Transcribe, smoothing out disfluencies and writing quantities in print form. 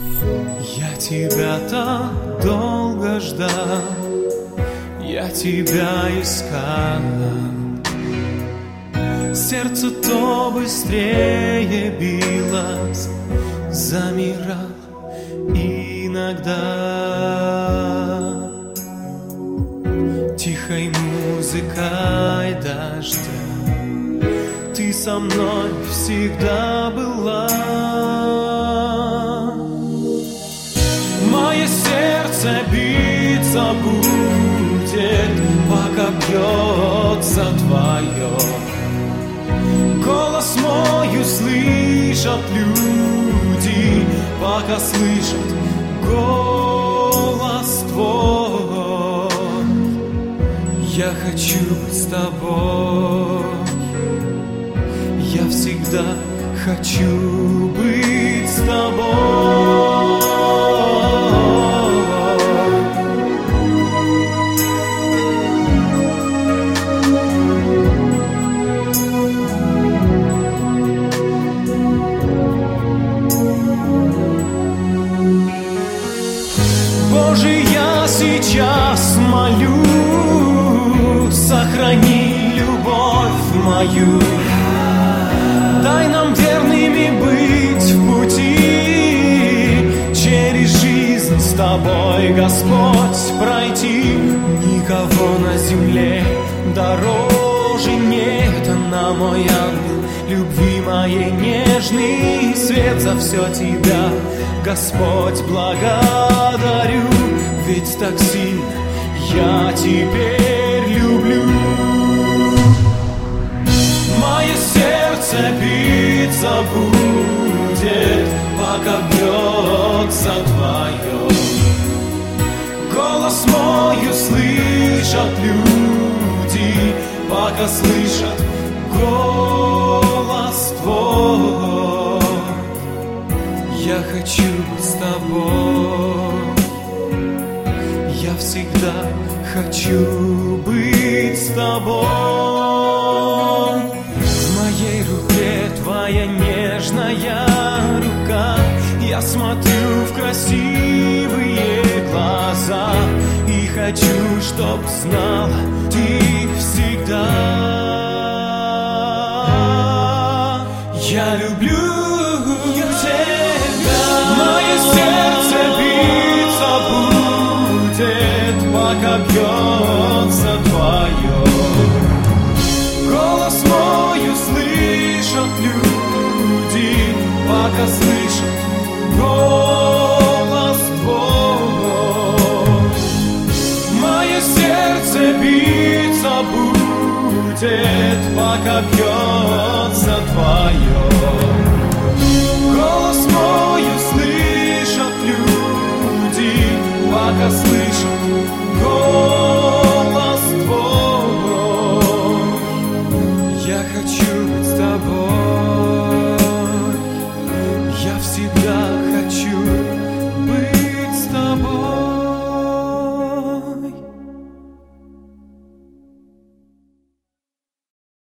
Я тебя так долго ждал, я тебя искал. Сердце то быстрее билось, замирал иногда. Тихой музыкой дождя ты со мной всегда была. Мое сердце биться будет, пока бьется твое. Голос мой услышат люди, пока слышат голос твой. Я хочу быть с тобой, я всегда хочу быть с тобой. Боже, я сейчас молю, сохрани любовь мою. Дай нам верными быть в пути, через жизнь с тобой, Господь, пройти. Никого на земле дороже нет, на мой ангел любви моей нежный свет. За все тебя, Господь, благодарю, ведь так сильно я теперь люблю. Мое сердце биться будет, пока бьется твое. Голос мой услышат люди, пока слышат голос твой. Я хочу быть с тобой, я всегда хочу быть с тобой. В моей руке твоя нежная рука, я смотрю в красивые глаза и хочу, чтоб знала ты всегда. Я люблю тебя. Мое сердце биться будет, пока бьется твое. Голос мой услышат люди, пока слышат голос твой. Мое сердце биться будет, пока бьется твое. Голос мой услышат люди, пока слышат